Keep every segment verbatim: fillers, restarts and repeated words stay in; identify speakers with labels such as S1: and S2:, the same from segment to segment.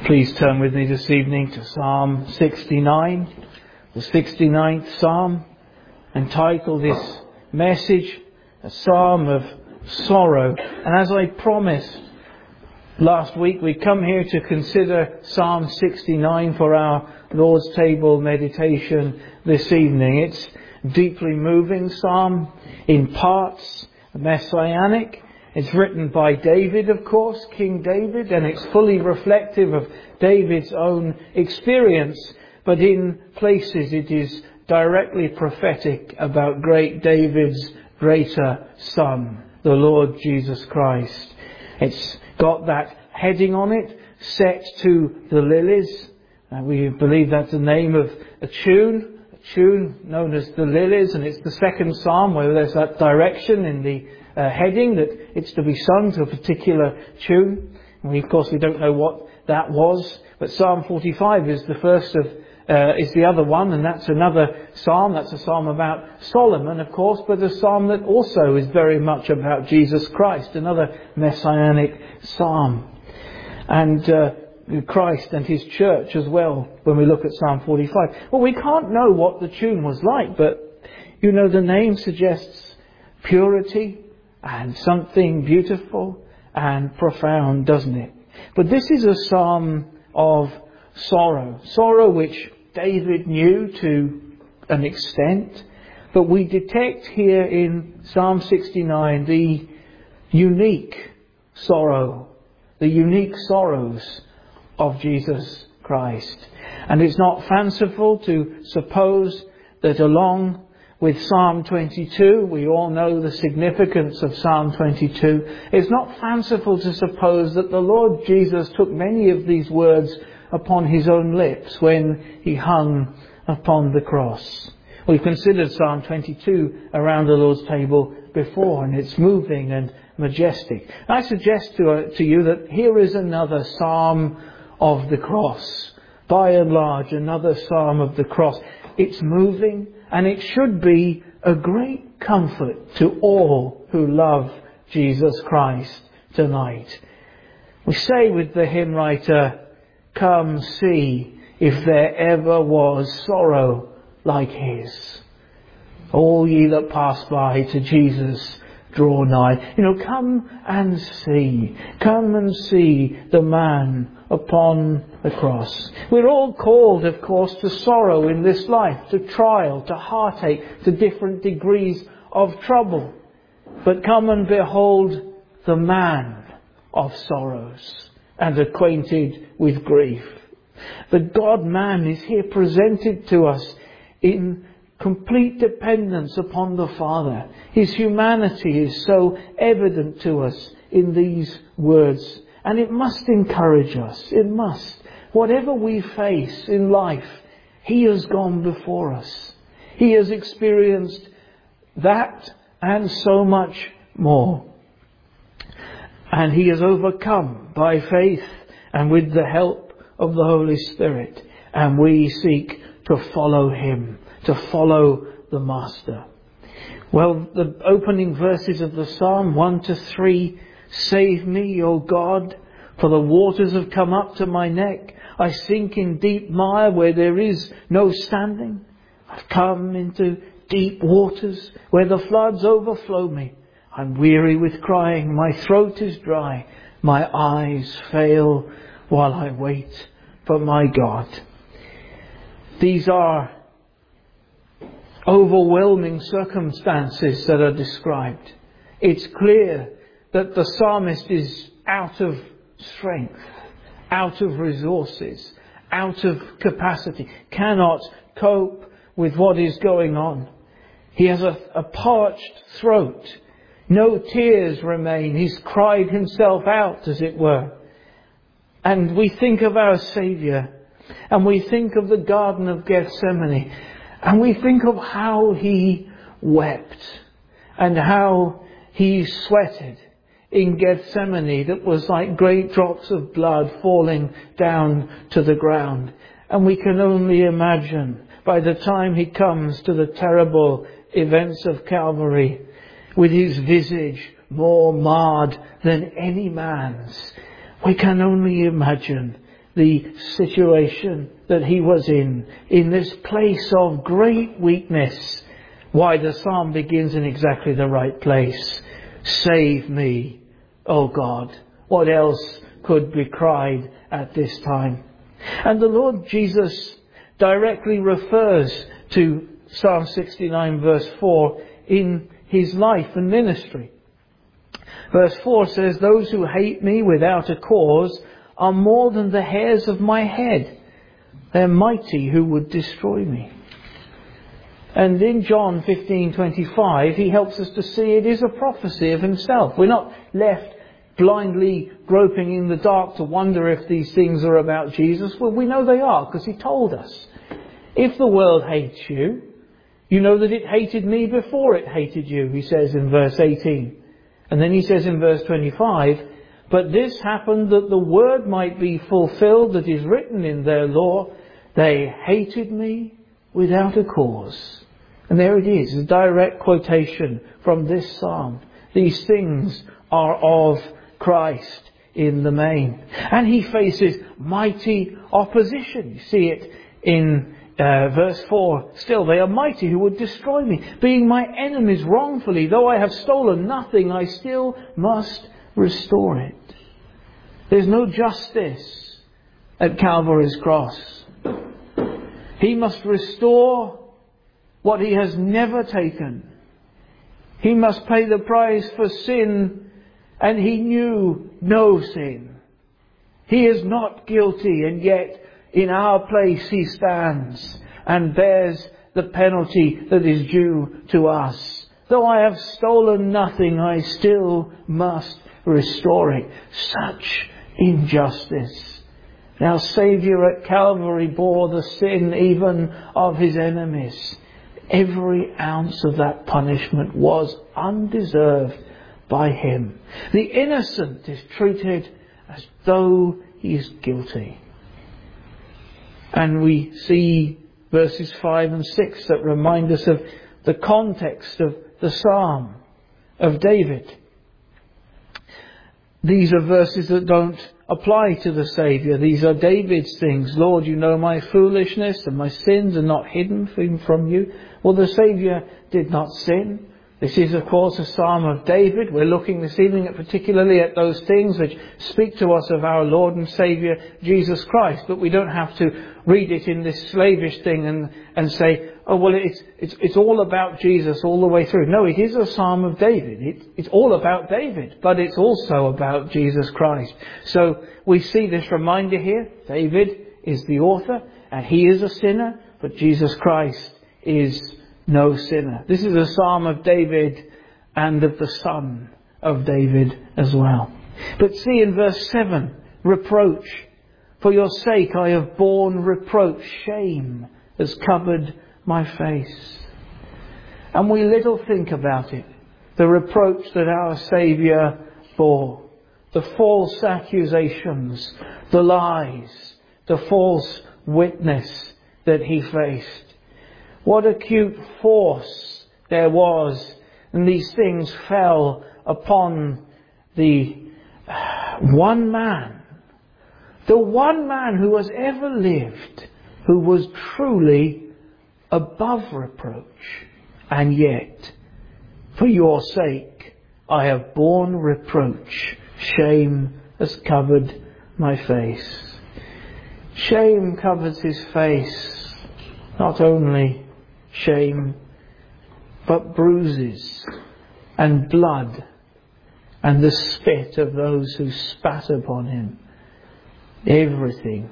S1: Please turn with me this evening to Psalm sixty-nine, the sixty-ninth Psalm, entitled this message, a Psalm of Sorrow. And as I promised last week, we come here to consider Psalm sixty-nine for our Lord's Table meditation this evening. It's a deeply moving psalm, in parts messianic. It's written by David, of course, King David, and it's fully reflective of David's own experience. But in places it is directly prophetic about great David's greater son, the Lord Jesus Christ. It's got that heading on it, Set to the Lilies. And we believe that's the name of a tune, a tune known as the Lilies. And it's the second psalm where there's that direction in the Uh, heading that it's to be sung to a particular tune. And we, of course, we don't know what that was, but Psalm forty-five is the first of, uh, is the other one, and that's another psalm. That's a psalm about Solomon, of course, but a psalm that also is very much about Jesus Christ, another messianic psalm, and uh, Christ and His church as well. When we look at Psalm forty-five, well, we can't know what the tune was like, but you know, the name suggests purity and something beautiful and profound, doesn't it? But this is a psalm of sorrow. Sorrow which David knew to an extent. But we detect here in Psalm sixty-nine the unique sorrow, the unique sorrows of Jesus Christ. And it's not fanciful to suppose that along with Psalm twenty-two, we all know the significance of Psalm twenty-two. It's not fanciful to suppose that the Lord Jesus took many of these words upon His own lips when He hung upon the cross. We've considered Psalm twenty-two around the Lord's table before, and it's moving and majestic. I suggest to, uh, to you that here is another Psalm of the cross. By and large, another Psalm of the cross. It's moving, and it should be a great comfort to all who love Jesus Christ tonight. We say with the hymn writer, "Come see if there ever was sorrow like His. All ye that pass by to Jesus draw nigh." You know, come and see. Come and see the man upon the cross. We're all called, of course, to sorrow in this life, to trial, to heartache, to different degrees of trouble. But come and behold the man of sorrows and acquainted with grief. The God-man is here presented to us in complete dependence upon the Father. His humanity is so evident to us in these words. And it must encourage us. It must. Whatever we face in life, He has gone before us. He has experienced that and so much more. And He has overcome by faith and with the help of the Holy Spirit. And we seek to follow Him, to follow the Master. Well, the opening verses of the Psalm, one to three, "Save me, O God, for the waters have come up to my neck. I sink in deep mire where there is no standing. I've come into deep waters where the floods overflow me. I'm weary with crying. My throat is dry. My eyes fail while I wait for my God." These are overwhelming circumstances that are described. It's clear that the psalmist is out of strength, out of resources, out of capacity, cannot cope with what is going on. He has a, a parched throat. No tears remain. He's cried himself out, as it were. And we think of our Saviour, and we think of the Garden of Gethsemane, and we think of how He wept and how He sweated in Gethsemane that was like great drops of blood falling down to the ground. And we can only imagine by the time He comes to the terrible events of Calvary, with His visage more marred than any man's, we can only imagine the situation that he was in, in this place of great weakness. Why, the psalm begins in exactly the right place. Save me, O God. What else could be cried at this time? And the Lord Jesus directly refers to Psalm sixty-nine verse four in his life and ministry. Verse four says, those who hate me without a cause are more than the hairs of my head. They're mighty who would destroy me. And in John fifteen twenty-five, he helps us to see it is a prophecy of himself. We're not left blindly groping in the dark to wonder if these things are about Jesus. Well, we know they are, because he told us. If the world hates you, you know that it hated me before it hated you, he says in verse eighteen. And then he says in verse twenty-five, but this happened that the word might be fulfilled that is written in their law, they hated me without a cause. And there it is, a direct quotation from this psalm. These things are of Christ in the main. And he faces mighty opposition. You see it in uh, verse four. Still, they are mighty who would destroy me. Being my enemies wrongfully, though I have stolen nothing, I still must restore it. There's no justice at Calvary's cross. He must restore what he has never taken. He must pay the price for sin, and he knew no sin. He is not guilty, and yet in our place he stands and bears the penalty that is due to us. Though I have stolen nothing, I still must restore it. Such injustice. Our Saviour at Calvary bore the sin even of his enemies. Every ounce of that punishment was undeserved by him. The innocent is treated as though he is guilty. And we see verses five and six that remind us of the context of the Psalm of David. These are verses that don't apply to the Saviour. These are David's things. Lord, you know my foolishness, and my sins are not hidden from you. Well, the Saviour did not sin. This is, of course, a psalm of David. We're looking this evening at particularly at those things which speak to us of our Lord and Saviour, Jesus Christ. But we don't have to read it in this slavish thing and, and say, oh, well, it's, it's, it's all about Jesus all the way through. No, it is a psalm of David. It, it's all about David, but it's also about Jesus Christ. So we see this reminder here. David is the author, and he is a sinner, but Jesus Christ is no sinner. This is a psalm of David and of the son of David as well. But see in verse seven, reproach. For your sake I have borne reproach. Shame has covered my face. And we little think about it. The reproach that our Saviour bore. The false accusations. The lies. The false witness that he faced. What acute force there was, and these things fell upon the one man, the one man who has ever lived, who was truly above reproach. And yet, for your sake, I have borne reproach. Shame has covered my face. Shame covers his face, not only shame, but bruises and blood and the spit of those who spat upon him. Everything.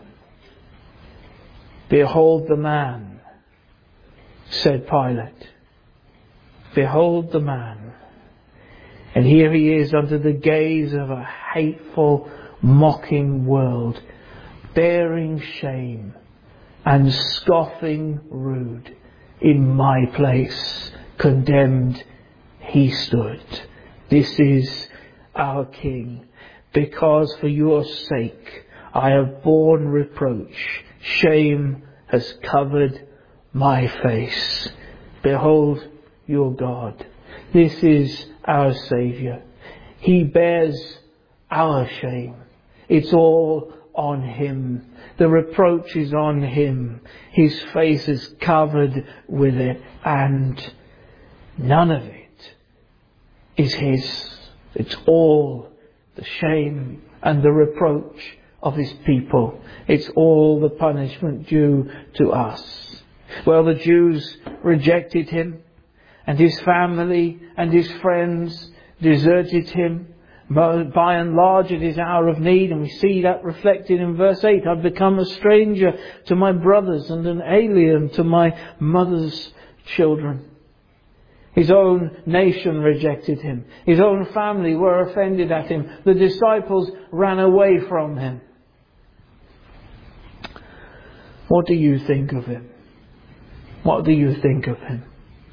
S1: Behold the man, said Pilate. Behold the man. And here he is under the gaze of a hateful, mocking world, bearing shame and scoffing rude. In my place, condemned, he stood. This is our King. Because for your sake I have borne reproach. Shame has covered my face. Behold your God. This is our Saviour. He bears our shame. It's all on him. The reproach is on him. His face is covered with it, and none of it is his. It's all the shame and the reproach of his people. It's all the punishment due to us. Well, the Jews rejected him, and his family and his friends deserted him. By and large at his hour of need, and we see that reflected in verse eight. I've become a stranger to my brothers and an alien to my mother's children. His own nation rejected him. His own family were offended at him. The disciples ran away from him. What do you think of him? What do you think of him?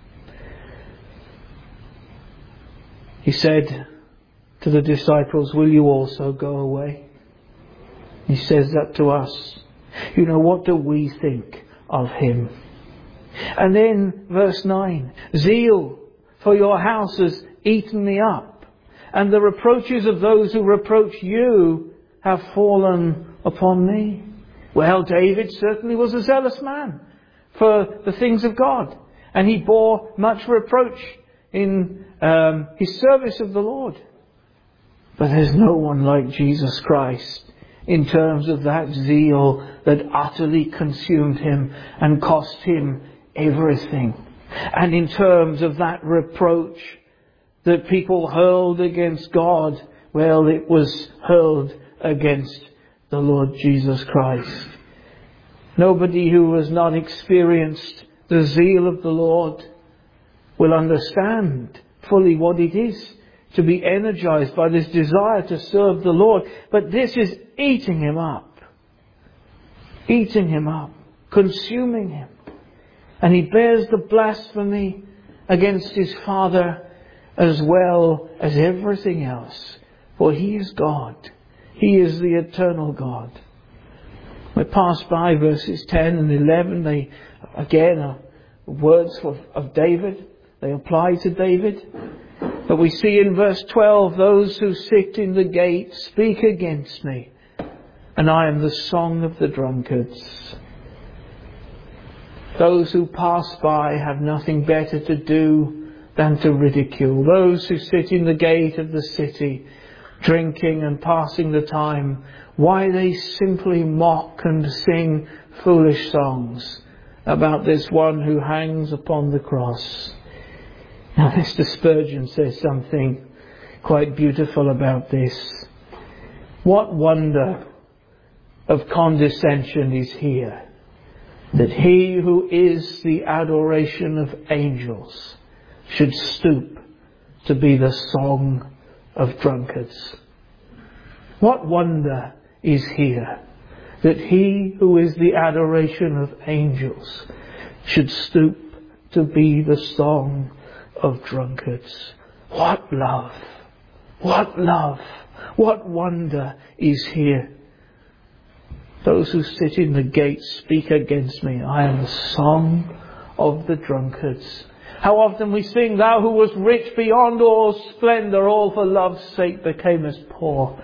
S1: He said to the disciples, will you also go away? He says that to us. You know, what do we think of him? And then verse nine, zeal for your house has eaten me up, and the reproaches of those who reproach you have fallen upon me. Well, David certainly was a zealous man for the things of God, and he bore much reproach in um, his service of the Lord. But there's no one like Jesus Christ in terms of that zeal that utterly consumed him and cost him everything. And in terms of that reproach that people hurled against God, well, it was hurled against the Lord Jesus Christ. Nobody who has not experienced the zeal of the Lord will understand fully what it is to be energized by this desire to serve the Lord. But this is eating him up. Eating him up. Consuming him. And he bears the blasphemy against his Father as well as everything else. For he is God. He is the eternal God. We pass by verses ten and eleven. They, again, are words of, of David. They apply to David. But we see in verse twelve, those who sit in the gate speak against me, and I am the song of the drunkards. Those who pass by have nothing better to do than to ridicule. Those who sit in the gate of the city, drinking and passing the time, why they simply mock and sing foolish songs about this one who hangs upon the cross. Now, Mister Spurgeon says something quite beautiful about this. What wonder of condescension is here, that he who is the adoration of angels should stoop to be the song of drunkards. What wonder is here, that he who is the adoration of angels should stoop to be the song of drunkards. What love! What love! What wonder is here! Those who sit in the gate speak against me. I am the song of the drunkards. How often we sing, thou who was rich beyond all splendour, all for love's sake becamest poor.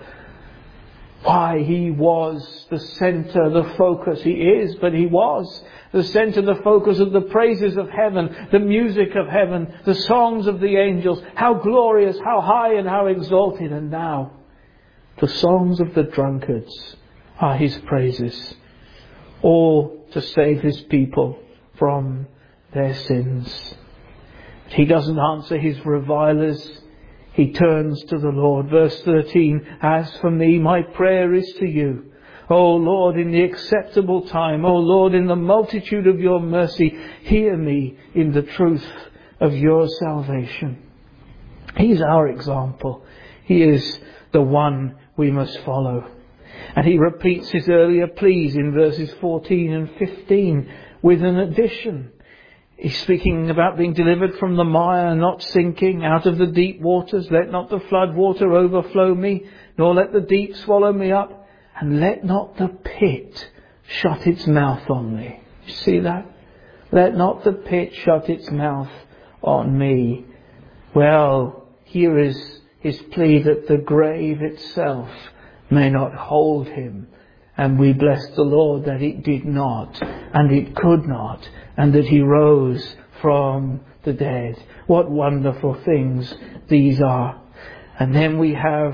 S1: Why, he was the centre, the focus. He is, but he was the centre, the focus of the praises of heaven, the music of heaven, the songs of the angels. How glorious, how high and how exalted. And now, the songs of the drunkards are his praises, all to save his people from their sins. He doesn't answer his revilers. He turns to the Lord. Verse thirteen, as for me, my prayer is to you. O Lord, in the acceptable time, O Lord, in the multitude of your mercy, hear me in the truth of your salvation. He's our example. He is the one we must follow. And he repeats his earlier pleas in verses fourteen and fifteen with an addition. He's speaking about being delivered from the mire, not sinking, out of the deep waters. Let not the flood water overflow me, nor let the deep swallow me up. And let not the pit shut its mouth on me. You see that? Let not the pit shut its mouth on me. Well, here is his plea that the grave itself may not hold him And we bless the Lord that it did not, and it could not, and that He rose from the dead. What wonderful things these are. And then we have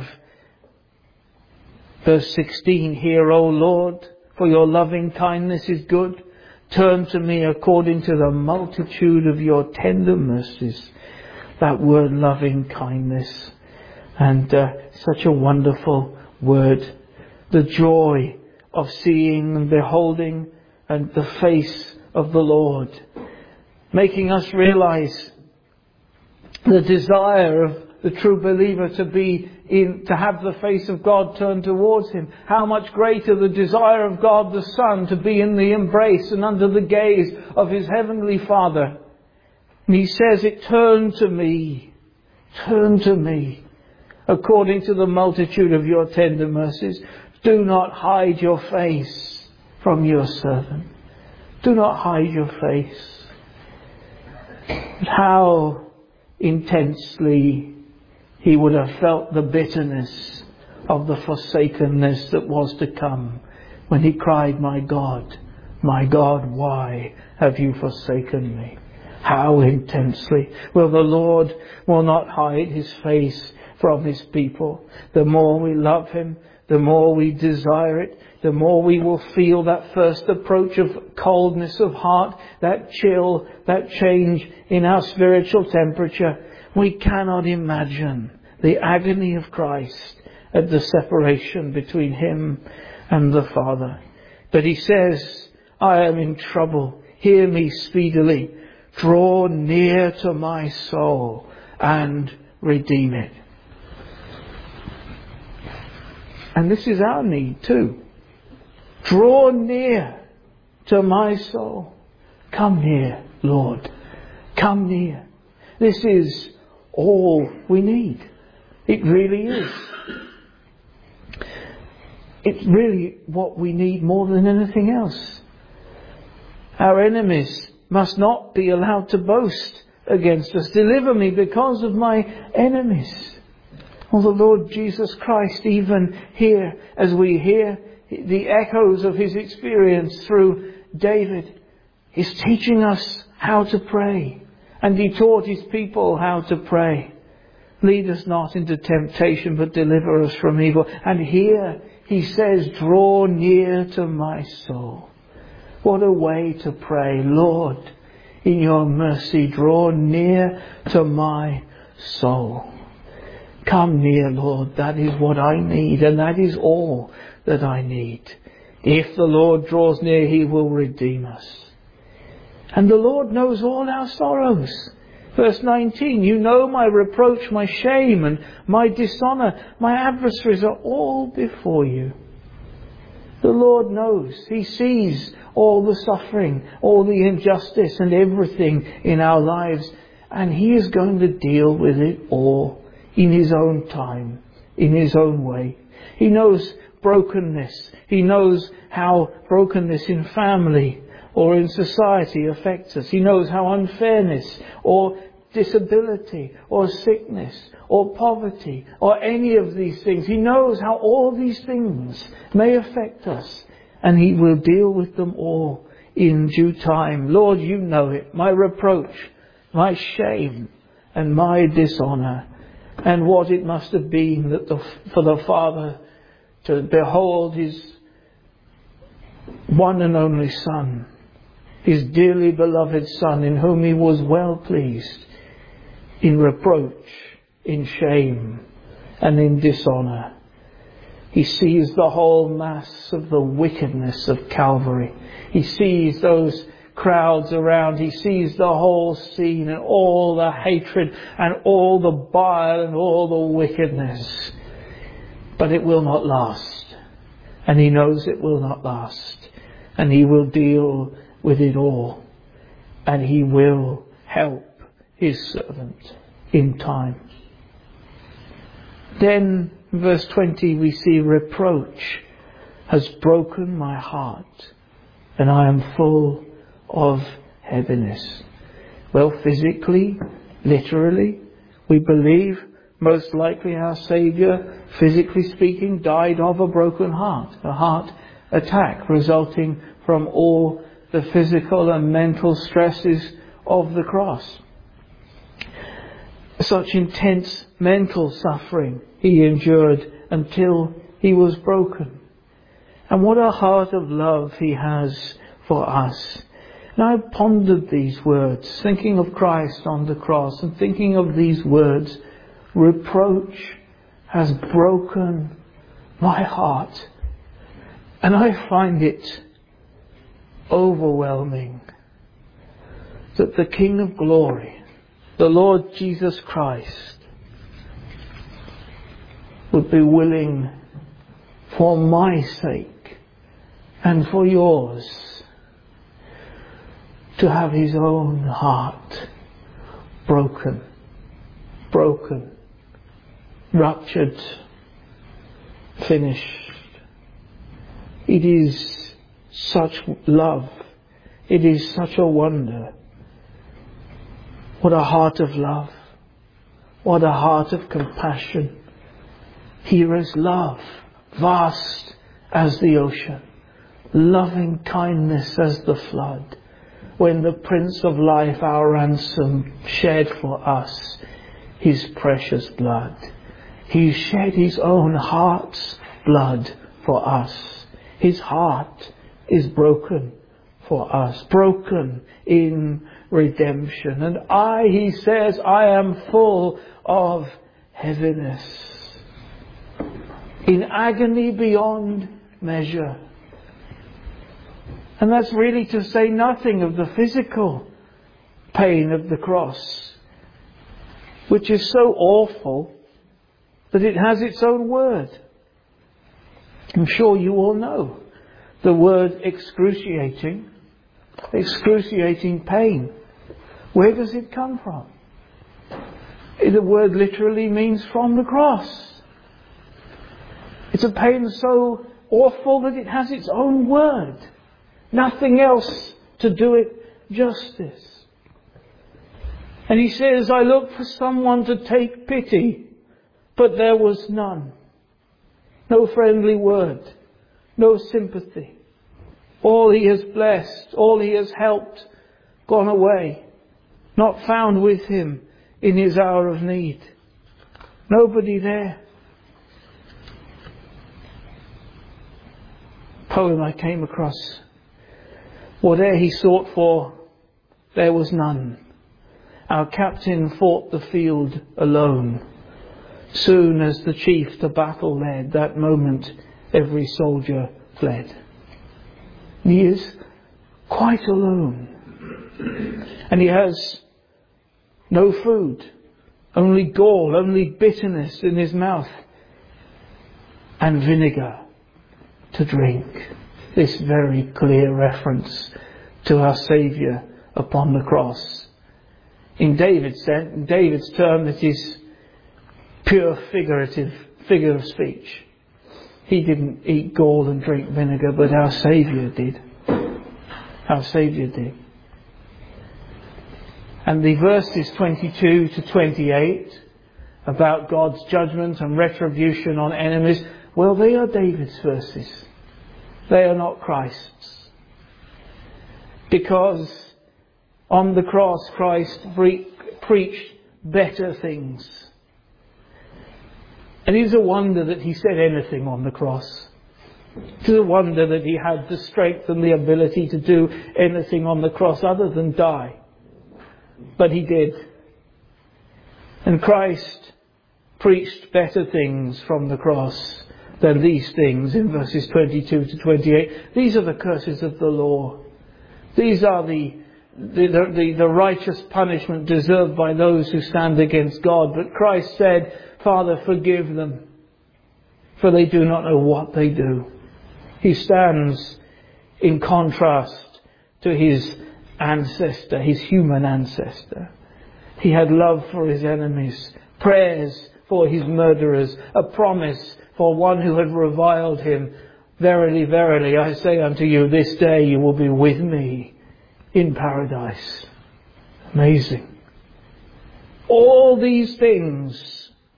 S1: verse sixteen, Hear, O Lord, for your loving kindness is good. Turn to me according to the multitude of your tender mercies. That word, loving kindness. And uh, such a wonderful word. The joy of seeing and beholding and the face of the Lord. Making us realize the desire of the true believer to be in, to have the face of God turned towards him. How much greater the desire of God the Son to be in the embrace and under the gaze of His Heavenly Father. And He says it, turn to me, turn to me, according to the multitude of your tender mercies. Do not hide your face from your servant. Do not hide your face. But how intensely he would have felt the bitterness of the forsakenness that was to come when he cried, My God, my God, why have you forsaken me? How intensely. Well, the Lord will not hide His face from His people. The more we love Him, the more we desire it, the more we will feel that first approach of coldness of heart, that chill, that change in our spiritual temperature. We cannot imagine the agony of Christ at the separation between Him and the Father. But He says, I am in trouble. Hear me speedily. Draw near to my soul and redeem it. And this is our need too. Draw near to my soul. Come near, Lord. Come near. This is all we need. It really is. It's really what we need more than anything else. Our enemies must not be allowed to boast against us. Deliver me because of my enemies. Oh, the Lord Jesus Christ, even here, as we hear the echoes of His experience through David, is teaching us how to pray. And He taught His people how to pray. Lead us not into temptation, but deliver us from evil. And here He says, draw near to my soul. What a way to pray. Lord, in your mercy, draw near to my soul. Come near, Lord. That is what I need, and that is all that I need. If the Lord draws near, He will redeem us. And the Lord knows all our sorrows. Verse nineteen, you know my reproach, my shame, and my dishonour. My adversaries are all before you. The Lord knows. He sees all the suffering, all the injustice and everything in our lives. And He is going to deal with it all in His own time, in His own way. He knows brokenness. He knows how brokenness in family or in society affects us. He knows how unfairness or disability or sickness or poverty or any of these things. He knows how all these things may affect us, and He will deal with them all in due time. Lord, you know it. My reproach, my shame, and my dishonour, and what it must have been that the, for the Father to behold His one and only Son, His dearly beloved Son, in whom He was well pleased, in reproach, in shame, and in dishonour. He sees the whole mass of the wickedness of Calvary. He sees those crowds around. He sees the whole scene and all the hatred and all the bile and all the wickedness. But it will not last. And He knows it will not last. And He will deal with it all. And He will help His servant in time. Then, verse twenty, we see reproach has broken my heart, and I am full of heaviness. Well, physically, literally, we believe most likely our Saviour, physically speaking, died of a broken heart, a heart attack resulting from all the physical and mental stresses of the cross. Such intense mental suffering he endured until he was broken. And what a heart of love he has for us. And I pondered these words, thinking of Christ on the cross and thinking of these words. Reproach has broken my heart. And I find it overwhelming that the King of Glory, the Lord Jesus Christ, would be willing for my sake and for yours to have his own heart broken, broken, ruptured, finished. It is such love. It is such a wonder. What a heart of love. What a heart of compassion. Here is love, vast as the ocean, loving kindness as the flood. When the Prince of Life, our ransom, shed for us his precious blood. He shed his own heart's blood for us. His heart is broken for us, broken in redemption. And I, he says, I am full of heaviness, in agony beyond measure. And that's really to say nothing of the physical pain of the cross, which is so awful that it has its own word. I'm sure you all know the word excruciating, excruciating pain. Where does it come from? The word literally means from the cross. It's a pain so awful that it has its own word. Nothing else to do it justice. And he says, I looked for someone to take pity, but there was none. No friendly word, no sympathy. All he has blessed, all he has helped, gone away, not found with him in his hour of need. Nobody there. Poem I came across. Whate'er he sought for, there was none. Our captain fought the field alone. Soon as the chief to battle led, that moment every soldier fled. He is quite alone. And he has no food, only gall, only bitterness in his mouth, and vinegar to drink. This very clear reference to our Saviour upon the cross. In David's, David's term, it is pure figurative figure of speech. He didn't eat gall and drink vinegar, but our Saviour did. Our Saviour did. And the verses twenty-two to twenty-eight about God's judgment and retribution on enemies, well, they are David's verses. They are not Christ's. Because on the cross, Christ pre- preached better things. And it is a wonder that he said anything on the cross. It is a wonder that he had the strength and the ability to do anything on the cross other than die. But he did. And Christ preached better things from the cross than these things in verses twenty-two to twenty-eight. These are the curses of the law. These are the the, the, the righteous punishment deserved by those who stand against God. But Christ said, Father, forgive them, for they do not know what they do. He stands in contrast to his ancestor, his human ancestor. He had love for his enemies, prayers for his murderers, a promise for one who had reviled him. Verily, verily, I say unto you, this day you will be with me in paradise. Amazing. All these things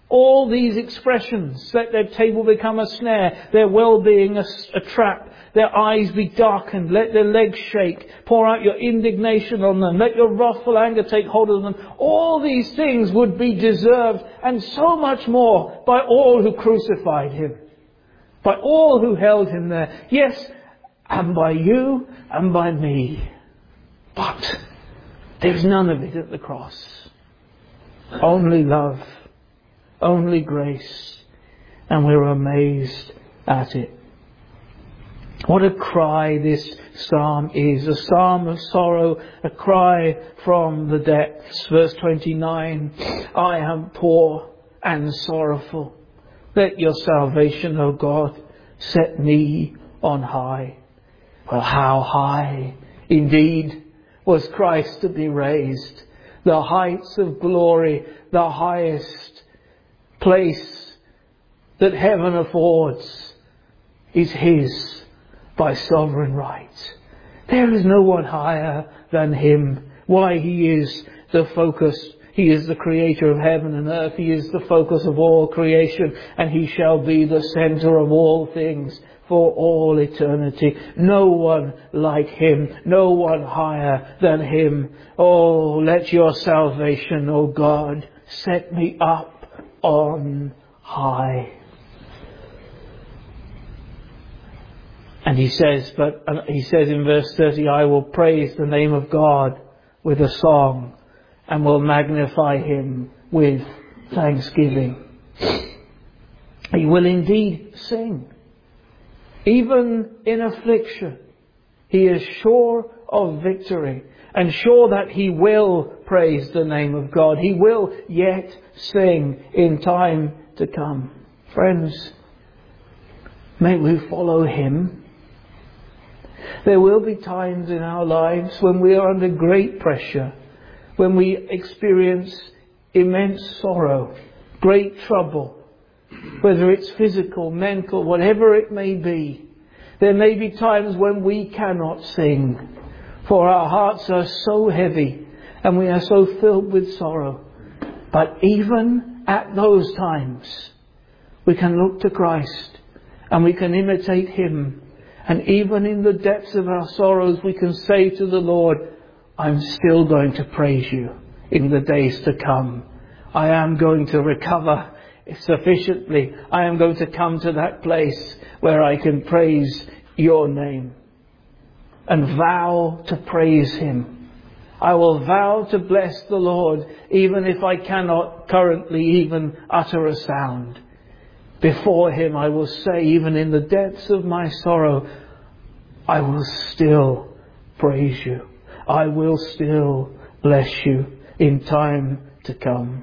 S1: All these expressions, let their table become a snare, their well-being a, a trap, their eyes be darkened, let their legs shake, pour out your indignation on them, let your wrathful anger take hold of them. All these things would be deserved, and so much more, by all who crucified him, by all who held him there. Yes, and by you and by me. But there's none of it at the cross. Only love. Only grace, and we're amazed at it. What a cry this psalm is, a psalm of sorrow, a cry from the depths. Verse twenty-nine, I am poor and sorrowful. Let your salvation, O God, set me on high. Well, how high indeed was Christ to be raised? The heights of glory, the highest place that heaven affords is his by sovereign right. There is no one higher than him. Why? He is the focus. He is the creator of heaven and earth. He is the focus of all creation, and he shall be the center of all things for all eternity. No one like him. No one higher than him. Oh, let your salvation, O God, set me up on high. And he says, but uh, he says in verse thirty, I will praise the name of God with a song and will magnify him with thanksgiving. He will indeed sing. Even in affliction, he is sure of victory and sure that he will praise the name of God. He will yet sing in time to come. Friends, may we follow him. There will be times in our lives when we are under great pressure, when we experience immense sorrow, great trouble, whether it's physical, mental, whatever it may be. There may be times when we cannot sing, for our hearts are so heavy and we are so filled with sorrow. But even at those times, we can look to Christ and we can imitate him. And even in the depths of our sorrows, we can say to the Lord, I'm still going to praise you in the days to come. I am going to recover sufficiently. I am going to come to that place where I can praise your name and vow to praise him. I will vow to bless the Lord even if I cannot currently even utter a sound. Before him I will say, even in the depths of my sorrow, I will still praise you. I will still bless you in time to come.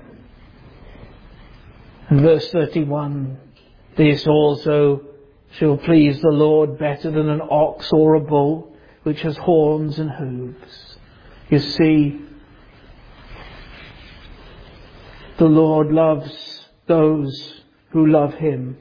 S1: And verse thirty-one, this also shall please the Lord better than an ox or a bull, which has horns and hooves. You see, the Lord loves those who love him.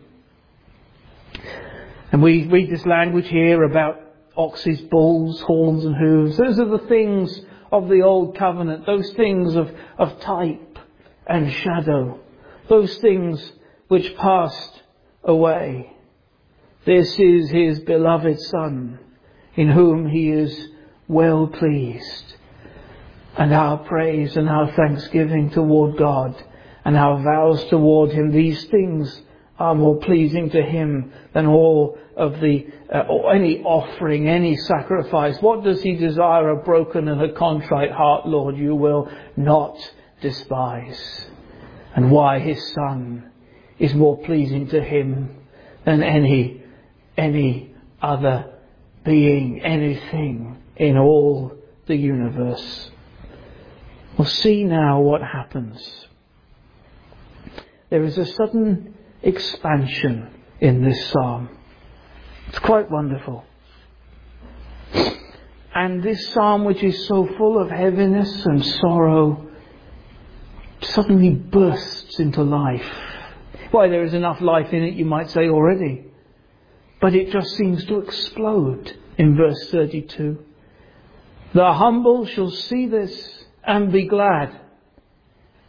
S1: And we read this language here about oxes, bulls, horns and hooves. Those are the things of the old covenant, those things of, of type and shadow, those things which passed away. This is his beloved Son, in whom he is well pleased. And our praise and our thanksgiving toward God and our vows toward him, these things are more pleasing to him than all of the, uh, or any offering, any sacrifice. What does he desire? A broken and a contrite heart, Lord, you will not despise. And why? His Son is more pleasing to him than any, any other being, anything in all the universe. We'll see now what happens. There is a sudden expansion in this psalm. It's quite wonderful. And this psalm, which is so full of heaviness and sorrow, suddenly bursts into life. Why, there is enough life in it, you might say, already. But it just seems to explode in verse thirty-two. The humble shall see this and be glad.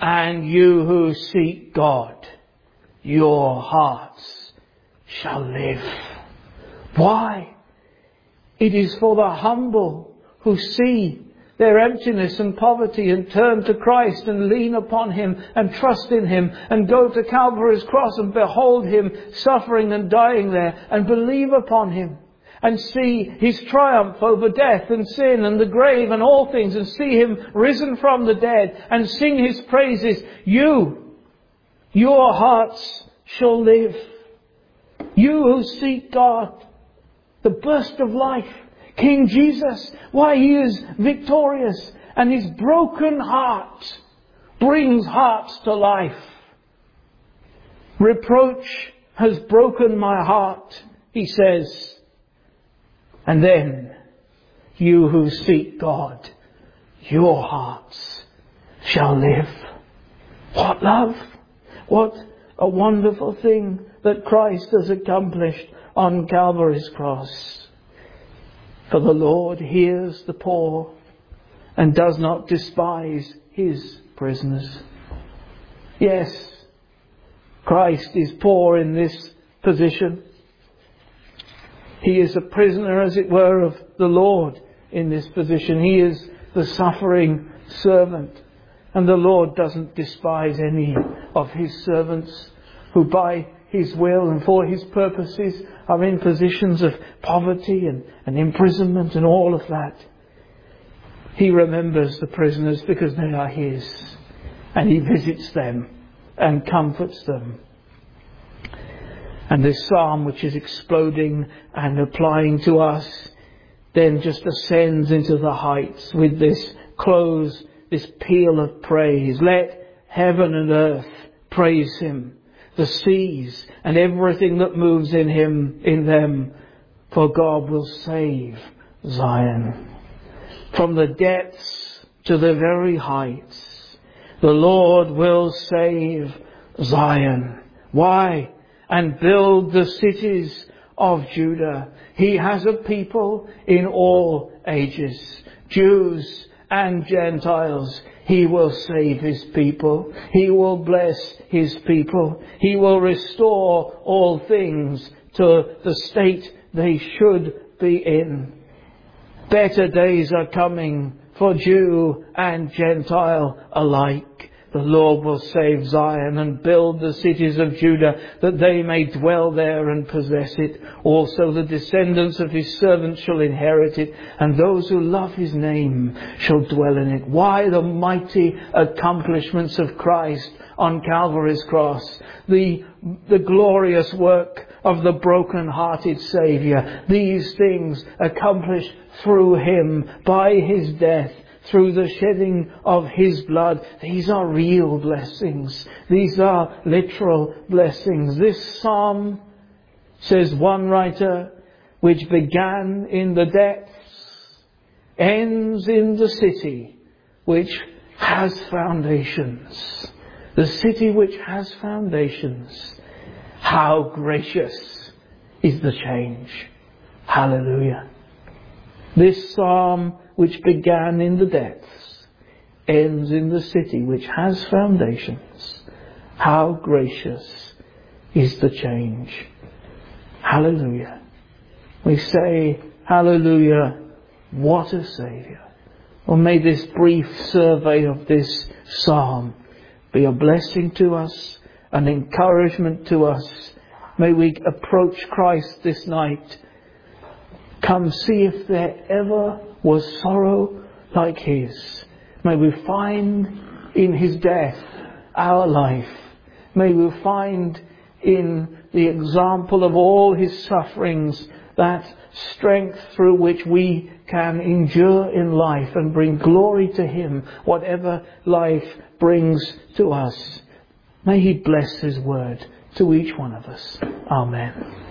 S1: And you who seek God, your hearts shall live. Why? It is for the humble who see their emptiness and poverty and turn to Christ and lean upon Him and trust in Him and go to Calvary's cross and behold Him suffering and dying there and believe upon Him and see His triumph over death and sin and the grave and all things, and see Him risen from the dead and sing His praises. You, your hearts shall live. You who seek God, the burst of life, King Jesus, why He is victorious, and His broken heart brings hearts to life. Reproach has broken my heart, He says. And then, you who seek God, your hearts shall live. What love! What a wonderful thing that Christ has accomplished on Calvary's cross. For the Lord hears the poor and does not despise His prisoners. Yes, Christ is poor in this position. He is a prisoner, as it were, of the Lord in this position. He is the suffering servant. And the Lord doesn't despise any of His servants who by His will and for His purposes are in positions of poverty and, and imprisonment and all of that. He remembers the prisoners because they are His. And He visits them and comforts them. And this psalm, which is exploding and applying to us, then just ascends into the heights with this close, this peal of praise. Let heaven and earth praise Him, the seas and everything that moves in Him, in them, for God will save Zion. From the depths to the very heights, the Lord will save Zion. Why? And build the cities of Judah. He has a people in all ages, Jews and Gentiles. He will save His people. He will bless His people. He will restore all things to the state they should be in. Better days are coming for Jew and Gentile alike. The Lord will save Zion and build the cities of Judah, that they may dwell there and possess it. Also the descendants of His servants shall inherit it, and those who love His name shall dwell in it. Why the mighty accomplishments of Christ on Calvary's cross, the, the glorious work of the broken-hearted Saviour. These things accomplished through Him by His death, through the shedding of His blood. These are real blessings. These are literal blessings. This psalm, says one writer, which began in the depths, ends in the city which has foundations. The city which has foundations. How gracious is the change. Hallelujah. This psalm, which began in the depths, ends in the city which has foundations. How gracious is the change. Hallelujah. We say, hallelujah, what a Saviour. Well, may this brief survey of this psalm be a blessing to us, an encouragement to us. May we approach Christ this night. Come see if there ever was sorrow like His. May we find in His death our life. May we find in the example of all His sufferings that strength through which we can endure in life and bring glory to Him, whatever life brings to us. May He bless His word to each one of us. Amen.